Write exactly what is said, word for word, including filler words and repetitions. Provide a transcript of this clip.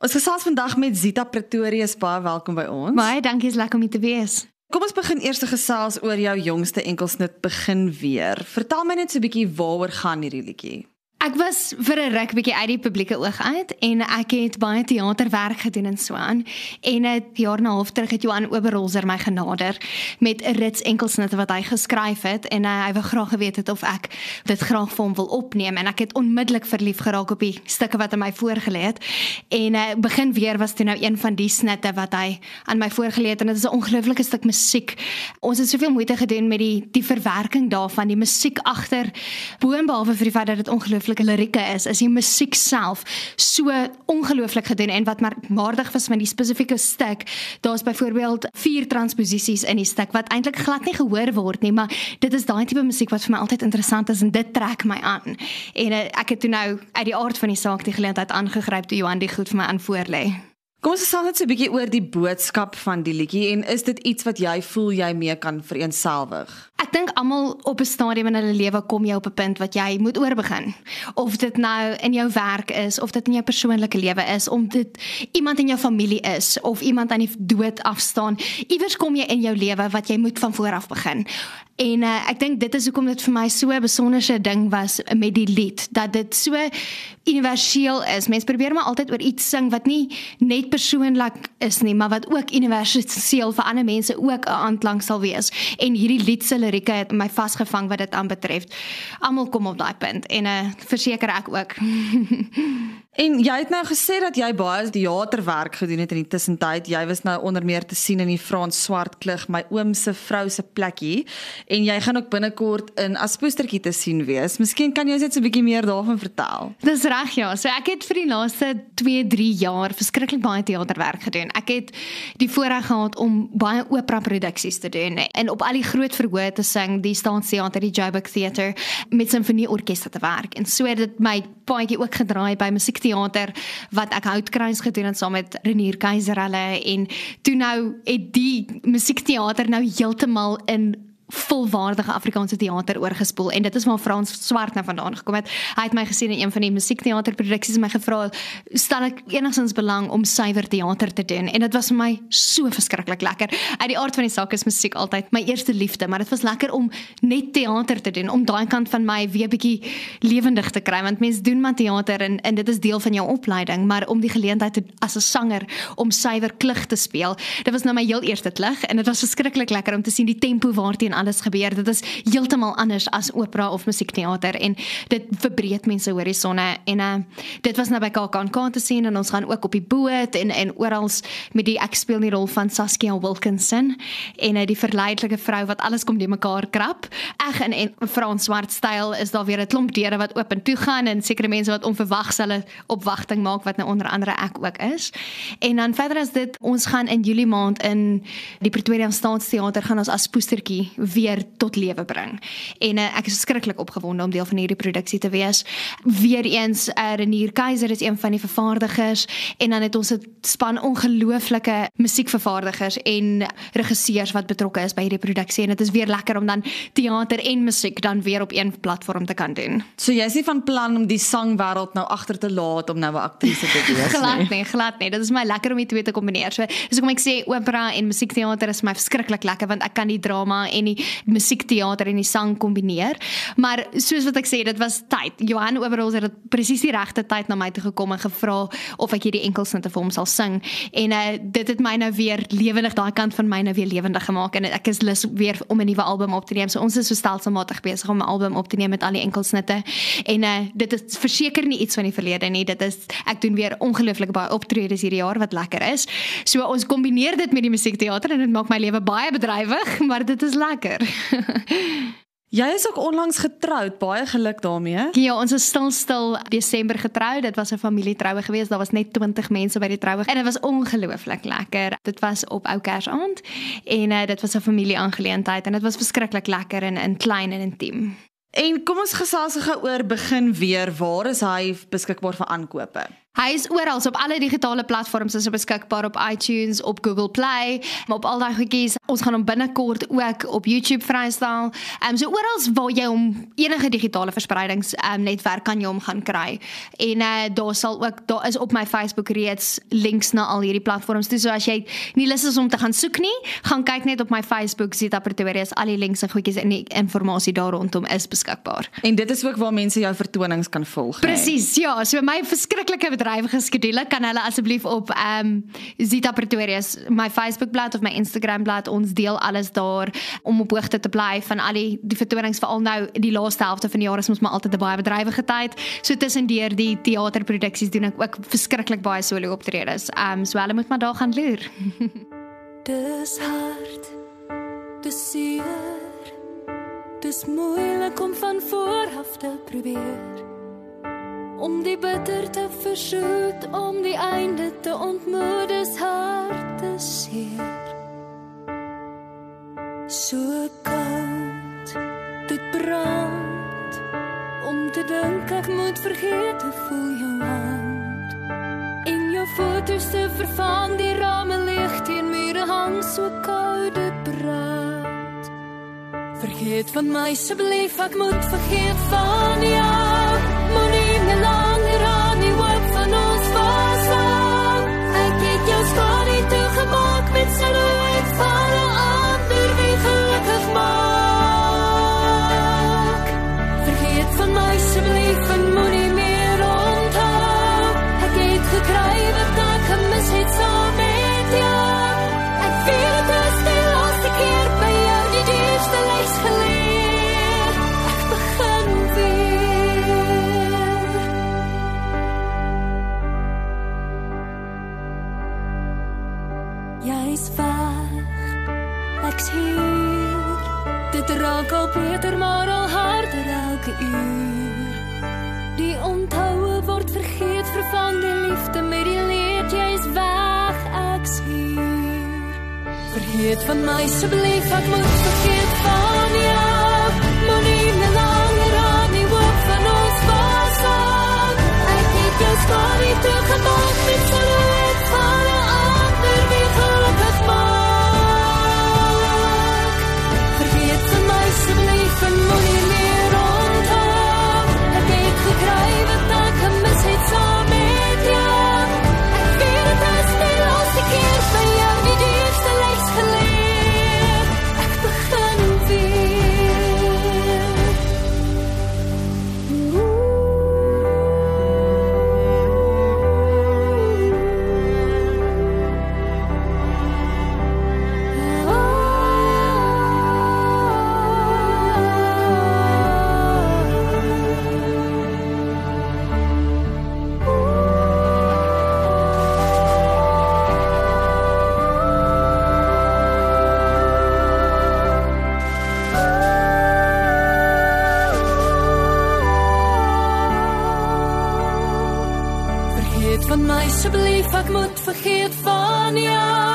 Ons gesels vandag met Zita Pretorius, baie welkom by ons. Baie dankie, is lekker om hier te wees. Kom ons begin eers te gesels oor jou jongste enkelsnit Begin Weer. Vertel my net so 'n bietjie waaroor gaan hierdie liedjie. Ek was vir 'n ruk bietjie uit die publieke oog uit en ek het baie teaterwerk gedoen en so aan. En 'n jaar en 'n half terug het Johan Oberholzer my genader met 'n rits enkelsnitte wat hy geskryf het en uh, hy wou graag geweet het of ek dit graag vir hom wil opneem en ek het onmiddellik verlief geraak op die stukke wat hy my voorgelê het. En uh, Begin Weer was toe nou een van die snitte wat hy aan my voorgelê het en dit is 'n ongelooflike stuk musiek. Ons het soveel moeite gedoen met die die verwerking daarvan, die musiek agter, boonbehalwe vir die feit dat dit ongelooflik lirieke is, is die musiek self so ongelooflik gedoen en wat maar waardig was van die spesifieke stuk, daar's byvoorbeeld vier transposisies in die stuk wat eintlik glad nie gehoor word nie, maar dit is daai tipe musiek wat vir my altyd interessant is en dit trek my aan. En uh, ek het toe nou uit die aard van die saak die geleentheid aangegryp toe Johan die goed vir my aan voorlê. Kom ons gesels net so 'n bietjie oor die boodskap van die liedjie en is dit iets wat jy voel jy mee kan vereenselwig? Ek dink almal op 'n stadium in hulle lewe kom jy op 'n punt wat jy moet oorbegin. Of dit nou in jou werk is, of dit in jou persoonlike lewe is, om dit iemand in jou familie is, of iemand aan die dood afstaan. Iewers kom jy in jou lewe wat jy moet van voor af begin. En uh, ek dink dit is hoekom dit vir my so 'n besonderse ding was met die lied, dat dit so universeel is. Mense probeer maar altyd oor iets sing wat nie net persoonlik is nie, maar wat ook universeel vir ander mense ook 'n aanklank sal wees. En hierdie lied se lirieke het my vasgevang wat dit aanbetref. Almal kom op daai punt en uh, verseker ek ook. En jy het nou gesê dat jy baie teaterwerk gedoen het in die tussentyd. Jy was nou onder meer te sien in die Frans Swartklug, My oom se vrou se plekkie. En jy gaan ook binnekort in As Poestertjie te sien wees. Miskien kan jy ons net so 'n bietjie meer daarvan vertel. Dis reg, ja. So ek het vir die laaste twee, drie jaar verskriklik baie teaterwerk gedoen. Ek het die voorreg gehad om baie opera produksies te doen en op al die groot verhoë te sing, die Staatsteater, die Joburg Theater, met simfonieorkeste te werk. En so het dit my paadjie ook gedraai by musiekteater wat ek Houtkruis gedoen het saam met Renier Keiser hulle en toe nou het die musiekteater nou heeltemal in volwaardige Afrikaanse teater oorgespoel en dit is waar Frans Swart nou vandaan gekom het. Hy het my gesien in een van die musiekteaterproduksies en my gevra, stel ek enigstens belang om suiwer teater te doen en dit was vir my so verskriklik lekker. Uit die aard van die saak is musiek altyd my eerste liefde, maar dit was lekker om net teater te doen, om daai kant van my weer bietjie lewendig te kry, want mense doen maar teater en, en dit is deel van jou opleiding, maar om die geleentheid te, as 'n sanger, om suiwer klug te speel, dit was nou my heel eerste klug en dit was verskriklik lekker om te sien die tempo waarteen alles gebeur. Dit is heeltemal anders as opera of musiekteater en dit verbreed mense horisonne en uh, dit was nou by K K N K te sien en ons gaan ook op die boot en, en orals met die, ek speel die rol van Saskia Wilkinson en uh, die verleidelike vrou wat alles kom die mekaar krap. Eg in, in Frans Swart styl is daar weer 'n klomp deure wat oop en toe gaan en sekere mense wat onverwags hulle opwagting maak wat nou onder andere ek ook is. En dan verder as dit, ons gaan in Julie maand in die Pretoria Staatsteater gaan ons As Poestertjie weer tot lewe bring. En uh, ek is skrikkelik opgewonde om deel van hierdie produksie te wees. Weereens, uh, Renier Keiser is een van die vervaardigers en dan het ons 'n span ongelooflike musiekvervaardigers en regisseurs wat betrokke is by hierdie produksie en dit is weer lekker om dan teater en musiek dan weer op een platform te kan doen. So jy is nie van plan om die sangwêreld nou agter te laat om nou 'n aktrise te wees nie? Glad nie, glad nie. Dit is my lekker om die twee te kombineer. So, so kom ek sê, opera en musiekteater is my verskriklik lekker want ek kan die drama en die musiekteater en die sang kombineer. Maar soos wat ek sê, dit was tyd. Johan Oberholzer het presies die regte tyd na my toe gekom en gevra of ek hierdie enkelsnitte vir hom sal sing. En uh, dit het my nou weer lewendig, daai kant van my nou weer lewendig gemaak en ek is lus weer om 'n nuwe album op te neem. So ons is so stelselmatig besig om 'n album op te neem met al die enkelsnitte. En uh, dit is verseker nie iets van die verlede nie. Dit is, ek doen weer ongelooflik baie optredes hierdie jaar wat lekker is. So ons kombineer dit met die musiekteater en dit maak my lewe baie bedrywig, maar dit is lekker. Jy is ook onlangs getroud, baie geluk daarmee. Ja, ons is stil stil Desember getroud. Dit was 'n familietroue geweest. Daar was net twintig mense by die troue en dit was ongelooflik lekker. Dit was op Ou Kersaand en uh, dit was 'n familieaangeleentheid en dit was verskriklik lekker en in klein en intiem. En kom ons gesels gou oor Begin Weer. Waar is hy beskikbaar vir aankope? Hy is oral, so op alle digitale platforms is hy beskikbaar, op iTunes, op Google Play, maar op al die goedjies. Ons gaan hom binnekort ook op YouTube vrystel. Um, so oral waar jy hom enige digitale verspreidingsnetwerk um, kan jy hom gaan kry. En uh, daar sal ook, daar is op my Facebook reeds links na al hierdie platforms toe, so as jy nie lus is om te gaan soek nie, gaan kyk net op my Facebook, Zita Pretorius, al die links en goedjies en die informasie daar rondom is beskikbaar. En dit is ook waar mense jou vertonings kan volg. Presies, ja, so my verskriklike bedrywige skedule kan hulle asseblief op um, Zita Pretorius, my Facebookblad of my Instagramblad, ons deel alles daar om op hoogte te bly van al die, die vertonings, veral nou die laaste helfte van die jaar is ons maar altyd 'n baie bedrywige tyd. So tussendeur die teaterproduksies doen ek ook verskriklik baie solo optredes. Um, so hulle moet maar daar gaan loer. Dis hard, dis seer, dis moeilik om van vooraf te probeer, om die bitter te versoet, om die einde te ontmoet, dis hard, dis seer. So koud, dit brand, om te dink ek moet vergeet hoe voel jou hand, en jou foto's te vervang, die rame leeg teen mure hang, so koud, dit brand. Vergeet van my asseblief, ek moet vergeet van jou, moenie meer langer aan die hoop van ons vashou. Ek het jou skade toegemaak met silhouet van 'n ander wie gelukkig maak. Vergeet van my asseblief en moenie meer onthou. Ek het gekry wat ek gemis het saam met jou. Ek weet het is die laaste keer by jou die diepste les geleer. Ek begin weer. Jy is weg, ek's hier. Dit raak al beter, maar al harder elke uur. Die onthoue word vergeet, vervang die liefde met die leed. Jy is weg, ek's hier. Vergeet van my asseblief, ek moet vergeet van jou. Moenie meer langer aan die hoop van ons vashou. Ek het jou skade toegemaak met silhouet van 'n ander wie gelukkig maak. Vergeet van my asseblief en moenie meer onthou. Ek het gekry wat ek gemis het saam met jou. Ek weet het is die laaste keer by jou die diepste les geleer. Ek begin weer. Vergeet van my asseblief, ek moet vergeet van jou.